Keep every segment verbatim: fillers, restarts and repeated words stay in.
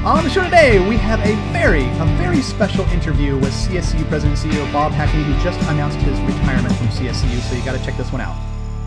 On the show today, we have a very, a very special interview with C S C U President and C E O Bob Hackney, who just announced his retirement from C S C U, so you got to check this one out.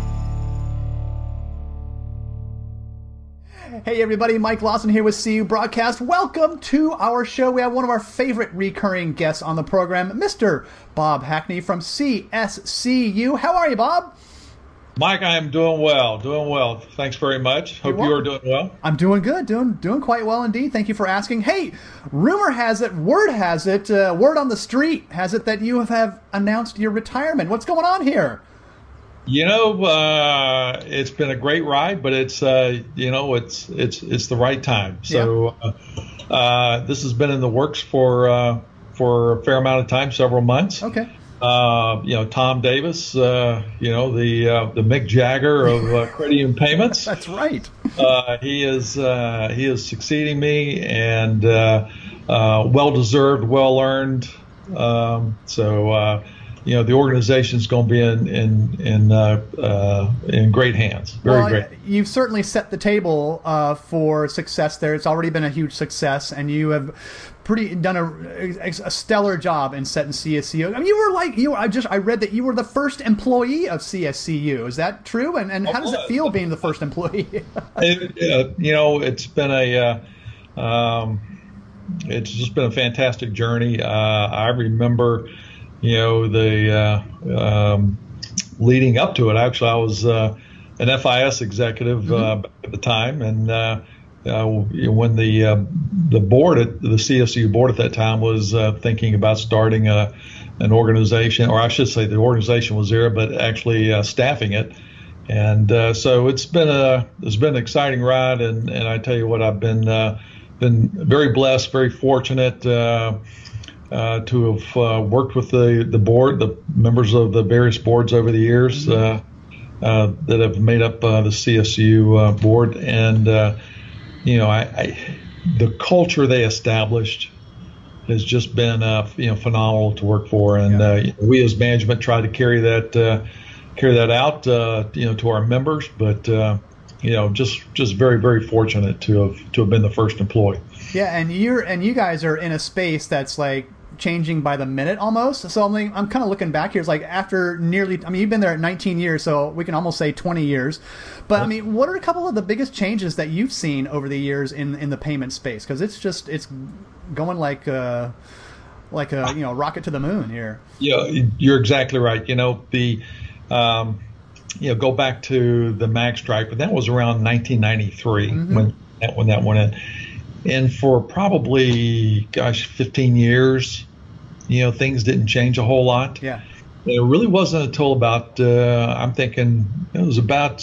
Hey everybody, Mike Lawson here with C U Broadcast. Welcome to our show. We have one of our favorite recurring guests on the program, Mister Bob Hackney from C S C U. How are you, Bob? Mike, I am doing well, doing well. Thanks very much. Hope you are doing well. I'm doing good, doing doing quite well indeed. Thank you for asking. Hey, rumor has it, word has it, uh, word on the street has it that you have announced your retirement. What's going on here? You know, uh, it's been a great ride, but it's uh, you know, it's it's it's the right time. So yeah. uh, uh, this has been in the works for uh, for a fair amount of time, several months. Okay. Uh, you know, Tom Davis, uh, you know, the uh, the Mick Jagger of uh, Credium Payments. That's right. uh, he is uh, he is succeeding me, and uh, uh, well deserved, well earned. Um, so uh, you know, the organization's going to be in in in uh, uh, in great hands. Very well, great. You've certainly set the table uh, for success there. It's already been a huge success, and you have pretty done a, a stellar job in setting C S C U. I mean, you were like you. Were, I just I read that you were the first employee of C S C U. Is that true? And and how does it feel being the first employee? it, uh, you know, it's been a uh, um, it's just been a fantastic journey. Uh, I remember, you know, the uh, um, leading up to it. Actually, I was uh, an F I S executive mm-hmm. uh, at the time, and uh, uh, when the uh, the board at the C S C U board at that time was uh, thinking about starting a an organization, or I should say, the organization was there, but actually uh, staffing it. And uh, so it's been a it's been an exciting ride, and, and I tell you what, I've been uh, been very blessed, very fortunate. Uh, Uh, to have uh, worked with the, the board, the members of the various boards over the years uh, uh, that have made up uh, the C S C U uh, board. And, uh, you know, I, I, the culture they established has just been, uh, you know, phenomenal to work for. And yeah. uh, we as management try to carry that, uh, carry that out, uh, you know, to our members. But, uh, you know, just, just very, very fortunate to have, to have been the first employee. Yeah. And you're, and you guys are in a space that's like changing by the minute almost. So I'm like, I'm kind of looking back here. It's like after nearly, I mean, you've been there at nineteen years, so we can almost say twenty years. But I mean, what are a couple of the biggest changes that you've seen over the years in, in the payment space? Because it's just, it's going like a, like a, you know, rocket to the moon here. Yeah, you're exactly right. You know, the, um, you know, go back to the magstripe, but that was around nineteen ninety-three mm-hmm. when that, when that went in. And for probably, gosh, fifteen years, you know, things didn't change a whole lot. Yeah. It really wasn't until about, uh, I'm thinking, it was about,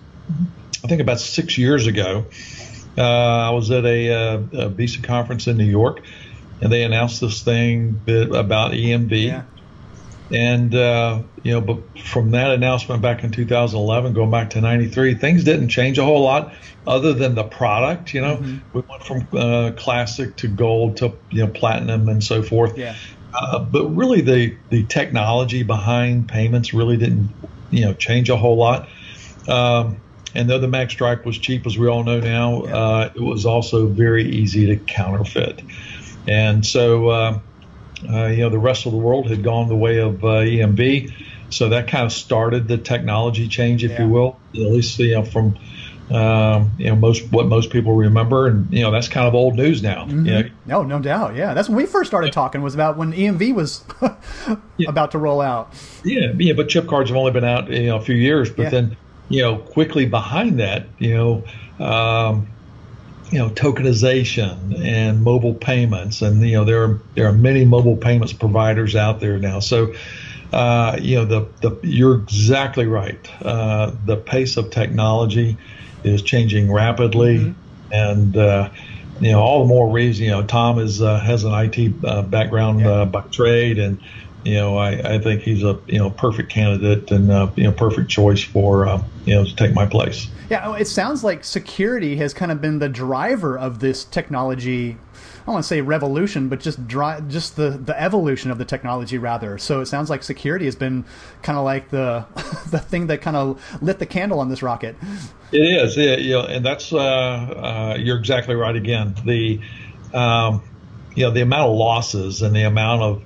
I think about six years ago. Uh, I was at a, uh, a Visa conference in New York, and they announced this thing about E M V. Yeah. And, uh, you know, but from that announcement back in two thousand eleven, going back to ninety-three, things didn't change a whole lot other than the product. You know, mm-hmm. we went from uh, classic to gold to, you know, platinum and so forth. Yeah. Uh, but really the, the technology behind payments really didn't, you know, change a whole lot. Um, and though the magstripe was cheap, as we all know now, yeah. uh, it was also very easy to counterfeit. And so, uh, Uh, you know, the rest of the world had gone the way of uh, E M V, so that kind of started the technology change, if yeah. you will. At least, you know, from um, you know most what most people remember, and you know that's kind of old news now. Mm-hmm. You know? No, no doubt. Yeah, that's when we first started talking. Was about when E M V was yeah. about to roll out. Yeah, yeah, but chip cards have only been out, you know, a few years, but yeah. then, you know, quickly behind that, you know. Um, you know, tokenization and mobile payments. And, you know, there are, there are many mobile payments providers out there now. So, uh, you know, the, the, you're exactly right. Uh, the pace of technology is changing rapidly. Mm-hmm. And, uh, you know, all the more reason, you know, Tom is, uh, has an I T uh, background yeah. uh, by trade. And, you know, I, I think he's a, you know, perfect candidate and, uh, you know, perfect choice for, uh, you know, to take my place. Yeah, it sounds like security has kind of been the driver of this technology. I don't want to say revolution, but just dri- just the, the evolution of the technology, rather. So it sounds like security has been kind of like the the thing that kind of lit the candle on this rocket. It is, it, you know, and that's uh, uh, you're exactly right. Again, the um, you know, the amount of losses and the amount of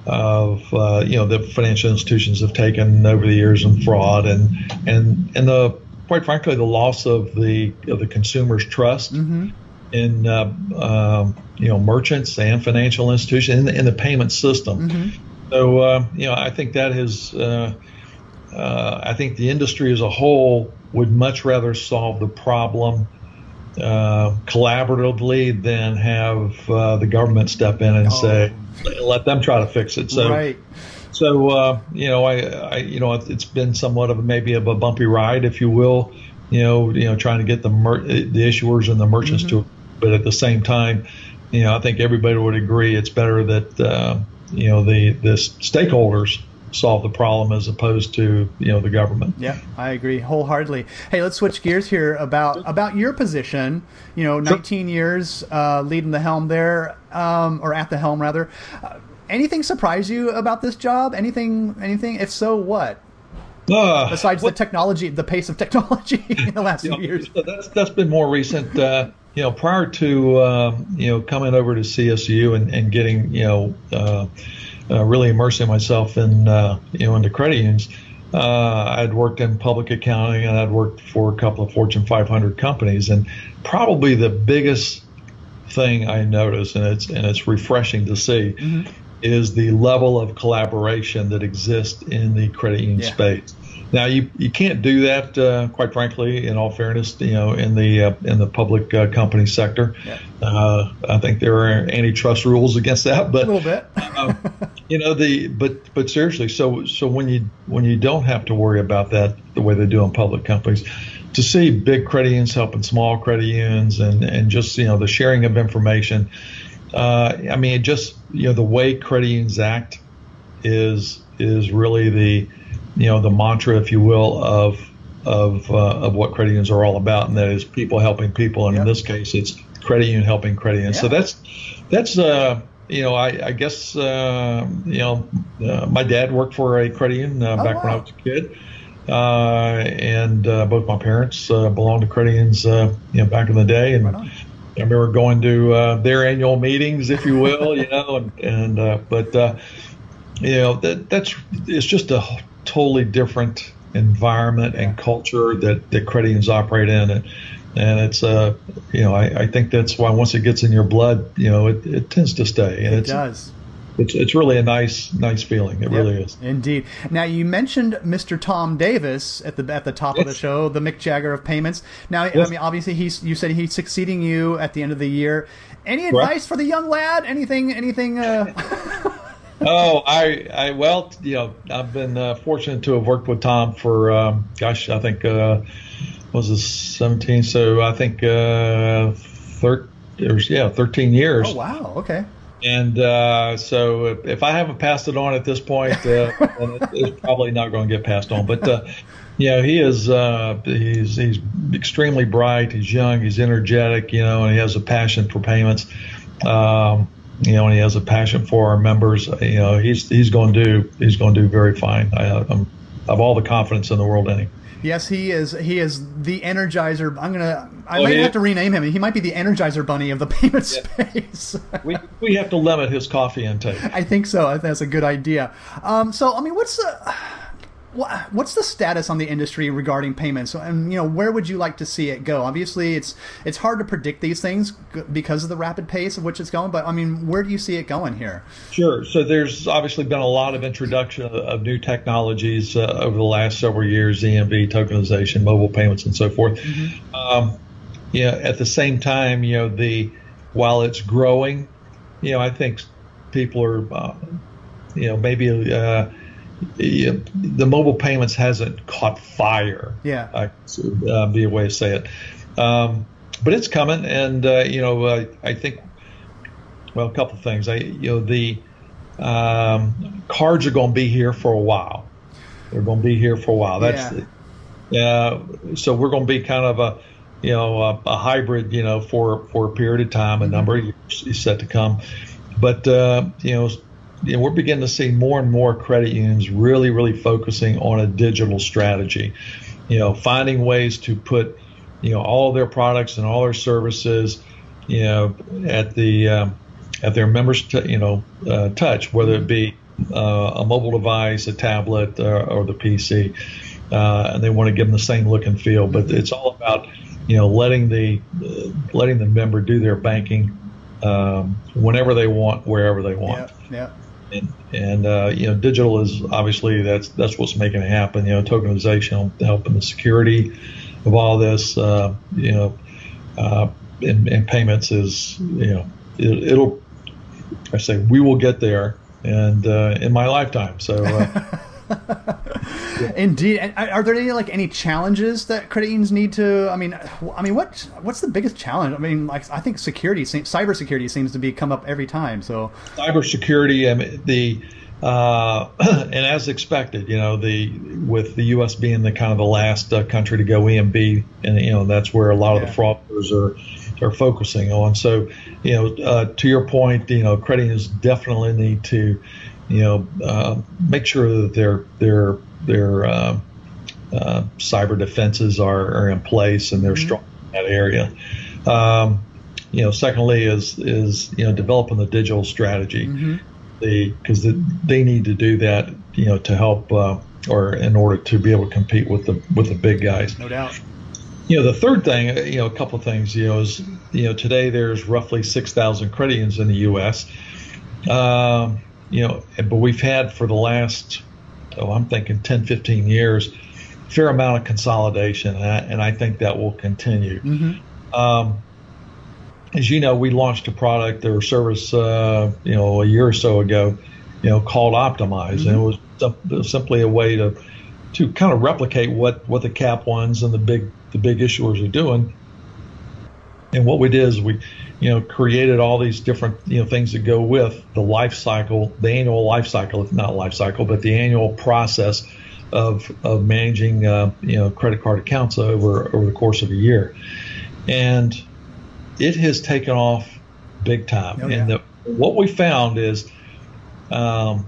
of uh, you know the financial institutions have taken over the years in fraud, and and and the quite frankly the loss of the of the consumer's trust mm-hmm. in uh, um, you know merchants and financial institutions in the, in the payment system. Mm-hmm. So uh, you know I think that has uh, uh, I think the industry as a whole would much rather solve the problem uh, collaboratively than have uh, the government step in and oh. say, let them try to fix it. So, right. so uh, you know, I, I, you know, it's been somewhat of a, maybe of a bumpy ride, if you will. You know, you know, trying to get the mer- the issuers and the merchants mm-hmm. to, but at the same time, you know, I think everybody would agree it's better that uh, you know the the stakeholders solve the problem as opposed to you know the government. Yeah, I agree wholeheartedly. Hey, let's switch gears here about about your position. You know, nineteen sure. years uh, leading the helm there, um, or at the helm rather. Uh, anything surprise you about this job? Anything? Anything? If so, what? Uh, Besides what, the technology, the pace of technology in the last few know, years. That's that's been more recent. Uh, you know, prior to um, you know coming over to C S U and, and getting you know. Uh, Uh, really immersing myself in, uh, you know, into credit unions. Uh, I'd worked in public accounting and I'd worked for a couple of Fortune five hundred companies. And probably the biggest thing I noticed, and it's and it's refreshing to see, mm-hmm. is the level of collaboration that exists in the credit union yeah. space. Now, you you can't do that, uh, quite frankly, in all fairness, you know, in the uh, in the public uh, company sector. Yeah. Uh, I think there are antitrust rules against that, but a little bit. uh, you know, the but but seriously, so so when you when you don't have to worry about that the way they do in public companies, to see big credit unions helping small credit unions and and just you know the sharing of information. Uh, I mean, it just you know the way credit unions act is is really the you know, the mantra, if you will, of of uh, of what credit unions are all about, and that is people helping people. And yep. in this case, it's credit union helping credit unions. Yeah. So that's that's uh, you know, I, I guess uh, you know, uh, my dad worked for a credit union uh, oh, back wow. when I was a kid, uh, and uh, both my parents uh, belonged to credit unions, uh, you know, back in the day, and. Right I remember going to uh, their annual meetings, if you will, you know, and, and uh, but uh, you know that that's it's just a totally different environment and culture that, that credit unions operate in, and and it's uh you know I, I think that's why once it gets in your blood, you know it, it tends to stay, and it it's, does. It's it's really a nice nice feeling. It yep, really is. Indeed. Now you mentioned Mister Tom Davis at the at the top yes. of the show, the Mick Jagger of payments. Now yes. I mean obviously he's you said he's succeeding you at the end of the year. Any advice right. for the young lad? Anything anything? Uh... oh, I I well you know I've been uh, fortunate to have worked with Tom for um, gosh I think uh, was this seventeen? So I think uh, thir- yeah thirteen years. Oh wow. Okay. And uh, so if, if I haven't passed it on at this point, uh, then it, it's probably not going to get passed on. But, uh, you know, he is uh, he's, he's extremely bright. He's young. He's energetic, you know, and he has a passion for payments. Um, you know, and he has a passion for our members. You know, he's he's going to do he's going to do very fine. I, I'm, I have all the confidence in the world in him. Yes, he is. He is the Energizer. I'm gonna. I oh, might have to rename him. He might be the Energizer Bunny of the payment yeah. space. we we have to limit his coffee intake. I think so. I think that's a good idea. Um, so, I mean, what's the what's the status on the industry regarding payments? And you know, where would you like to see it go? Obviously, it's it's hard to predict these things because of the rapid pace of which it's going. But I mean, where do you see it going here? Sure. So there's obviously been a lot of introduction of, of new technologies uh, over the last several years: E M V, tokenization, mobile payments, and so forth. Mm-hmm. Um, you know, at the same time, you know, the while it's growing, you know, I think people are, uh, you know, maybe. Uh, The mobile payments hasn't caught fire. Yeah, uh, uh, be a way to say it. Um, but it's coming, and uh, you know, uh, I think. Well, a couple of things. I, you know, the um, cards are going to be here for a while. They're going to be here for a while. That's yeah. Uh, so we're going to be kind of a, you know, a, a hybrid, you know, for for a period of time, a mm-hmm. number of years is set to come. But uh, you know. You know, we're beginning to see more and more credit unions really, really focusing on a digital strategy. You know, finding ways to put, you know, all their products and all their services you know, at the um, at their members, t- you know, uh, touch, whether it be uh, a mobile device, a tablet, uh, or the P C, uh, and they want to give them the same look and feel. But it's all about, you know, letting the uh, letting the member do their banking um, whenever they want, wherever they want. Yeah. Yeah. And, and uh, you know, digital is obviously that's that's what's making it happen. You know, tokenization helping the security of all this. Uh, you know, uh, and, and payments is, you know, it, it'll. I say we will get there, and uh, in my lifetime. So. Uh, Indeed. And are there any like any challenges that credit unions need to? I mean, I mean, what what's the biggest challenge? I mean, like I think security, cybersecurity seems to be come up every time. So cybersecurity, I mean, the uh, and as expected, you know, the with the U S being the kind of the last uh, country to go E M B, and you know that's where a lot of yeah. the fraudsters are are focusing on. So, you know, uh, to your point, you know, credit unions definitely need to, you know, uh, make sure that their their their uh, uh, cyber defenses are, are in place and they're mm-hmm. strong in that area. Um, you know, secondly is is you know developing the digital strategy, mm-hmm. the because the, they need to do that, you know, to help uh, or in order to be able to compete with the with the big guys. No doubt. You know, the third thing, you know, a couple of things, you know, is you know today there's roughly six thousand credit unions in the U S. Um, you know, but we've had for the last, oh, I'm thinking ten, fifteen years, a fair amount of consolidation, and I, and I think that will continue. Mm-hmm. Um, as you know, we launched a product or service, uh, you know, a year or so ago, you know, called Optimize, mm-hmm. and it was, it was simply a way to to kind of replicate what, what the Cap Ones and the big the big issuers are doing. And what we did is we, you know, created all these different, you know, things that go with the life cycle, the annual life cycle, if not life cycle, but the annual process of of managing, uh, you know, credit card accounts over over the course of a year, and it has taken off big time. Oh, yeah. And the, what we found is, um,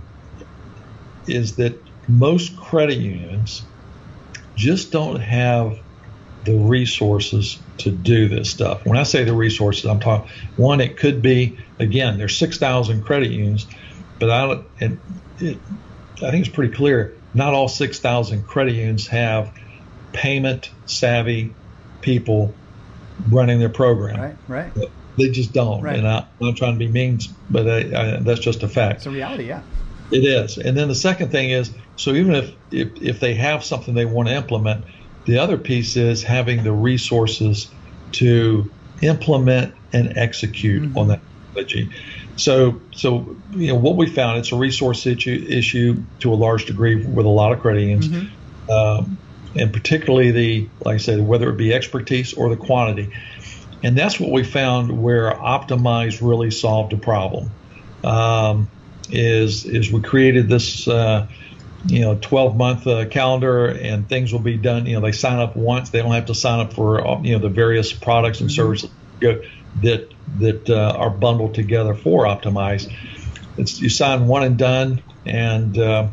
is that most credit unions just don't have the resources to do this stuff. When I say the resources, I'm talking, one, it could be, again, there's six thousand credit unions, but I, and it, I think it's pretty clear, not all six thousand credit unions have payment savvy people running their program. Right, right. They just don't. Right. And I, I'm not trying to be mean, but I, I, that's just a fact. It's a reality, yeah. It is. And then the second thing is, so even if, if, if they have something they want to implement, the other piece is having the resources to implement and execute mm-hmm. on that strategy. So, so you know what we found, it's a resource issue, issue to a large degree with a lot of credit unions, mm-hmm. um, and particularly the, like I said, whether it be expertise or the quantity. And that's what we found where Optimize really solved a problem. Um, is is we created this. Uh, you know, twelve month uh, calendar, and things will be done. You know, they sign up once. They don't have to sign up for, you know, the various products and services that that uh, are bundled together for Optimize. It's, you sign one and done, and uh,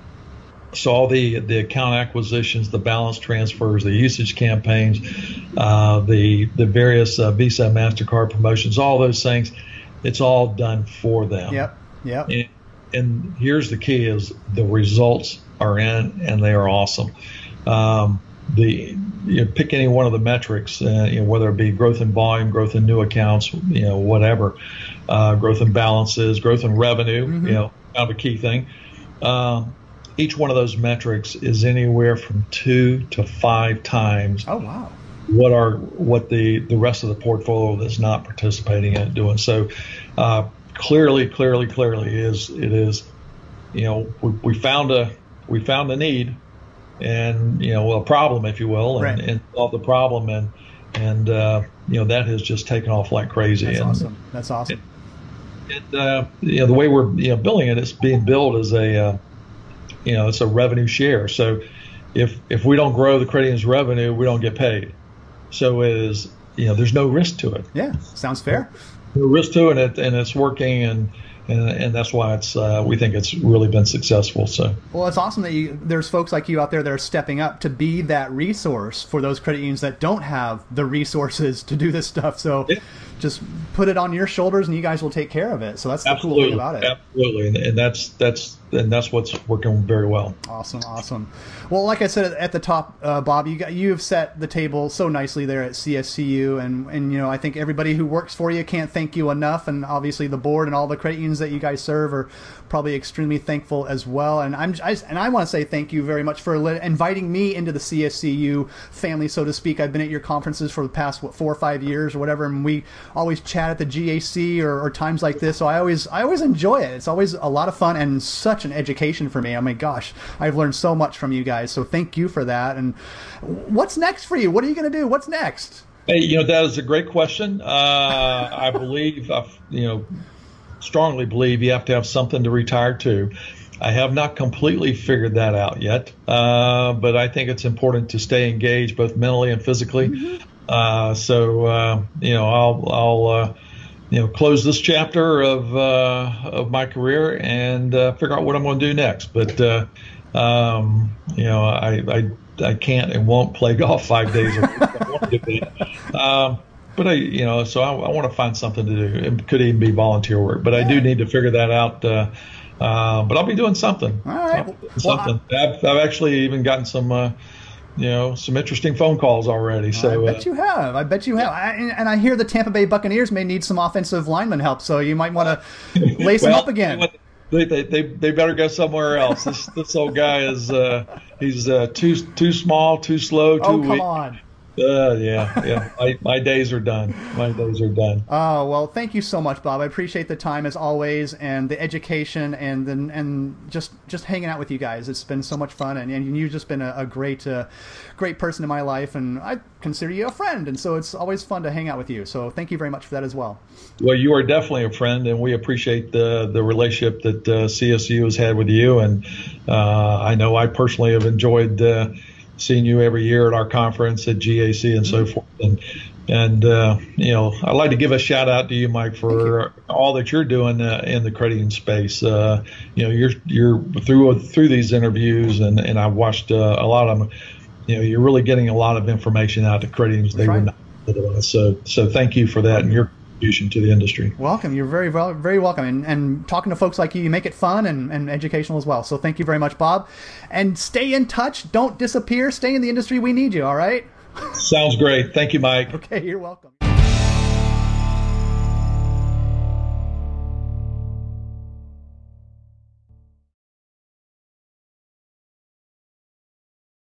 so all the, the account acquisitions, the balance transfers, the usage campaigns, uh, the the various uh, Visa, MasterCard promotions, all those things, it's all done for them. Yep, yep. And, And here's the key: is the results are in, and they are awesome. Um, the you know, pick any one of the metrics, uh, you know, whether it be growth in volume, growth in new accounts, you know, whatever, uh, growth in balances, growth in revenue, mm-hmm. you know, kind of a key thing. Um, each one of those metrics is anywhere from two to five times. Oh wow! What are what the the rest of the portfolio that's not participating in it doing? So. Uh, Clearly, clearly, clearly is it is, you know, we, we found a we found a need, and you know a problem, if you will, and, right. and solved the problem, and and uh, you know that has just taken off like crazy. That's and, awesome. That's awesome. And, and uh, you know the way we're you know billing it, it's being billed as a uh, you know it's a revenue share. So if if we don't grow the credit union's revenue, we don't get paid. So it is you know there's no risk to it. Yeah, sounds fair. No risk to it, and it's working, and and, and that's why it's uh, we think it's really been successful. So well, it's awesome that you, there's folks like you out there that are stepping up to be that resource for those credit unions that don't have the resources to do this stuff. So yeah. just put it on your shoulders and you guys will take care of it. So that's the Absolutely. cool thing about it. Absolutely. And, and that's that's and that's what's working very well. Awesome, awesome. Well, like I said at the top, uh, Bob, you got, you have set the table so nicely there at C S C U, and and you know I think everybody who works for you can't thank you enough, and obviously the board and all the credit unions that you guys serve are probably extremely thankful as well. And I'm I, and I want to say thank you very much for li- inviting me into the C S C U family, so to speak. I've been at your conferences for the past what four or five years or whatever, and we always chat at the G A C or, or times like this. So I always I always enjoy it. It's always a lot of fun and such an education for me. I mean, gosh, I've learned so much from you guys. So thank you for that. And what's next for you? What are you going to do? What's next? Hey, you know, that is a great question. Uh, I believe, I, you know, strongly believe you have to have something to retire to. I have not completely figured that out yet, uh, but I think it's important to stay engaged both mentally and physically. Mm-hmm. Uh, so, uh, you know, I'll, I'll, uh, you know, close this chapter of uh, of my career and uh, figure out what I'm going to do next. But, uh, um, you know, I, I I can't and won't play golf five days a week. I want to do that. Um, but I, you know, so I, I want to find something to do. It could even be volunteer work, but I do need to figure that out. Uh, uh, but I'll be doing something. All right. Well, something. I, I've, I've actually even gotten some. Uh, You know, some interesting phone calls already. So I bet uh, you have. I bet you have. I, and I hear the Tampa Bay Buccaneers may need some offensive lineman help, so you might want to lace well, them up again. They, they they they better go somewhere else. This this old guy is uh, he's uh, too too small, too slow, too oh, weak. Oh come on. Uh, yeah, yeah. My, my days are done. My days are done. Oh, well, thank you so much, Bob. I appreciate the time as always, and the education, and then and just just hanging out with you guys. It's been so much fun, and, and you've just been a, a great uh, great person in my life, and I consider you a friend, and so it's always fun to hang out with you. So thank you very much for that as well. Well, you are definitely a friend, and we appreciate the the relationship that uh, C S U has had with you, and uh, I know I personally have enjoyed Uh, seeing you every year at our conference at G A C and so forth. And, and uh, you know, I'd like to give a shout out to you, Mike, for all that you're doing uh, in the credit union space. Uh, you know, you're you're through through these interviews, and, and I've watched uh, a lot of them. You know, you're really getting a lot of information out to credit unions they would not otherwise. So, so thank you for that and your contribution to the industry. Welcome. You're very, very welcome. And, and talking to folks like you, you make it fun and, and educational as well. So thank you very much, Bob. And stay in touch. Don't disappear. Stay in the industry. We need you. All right? Sounds great. Thank you, Mike. Okay, you're welcome.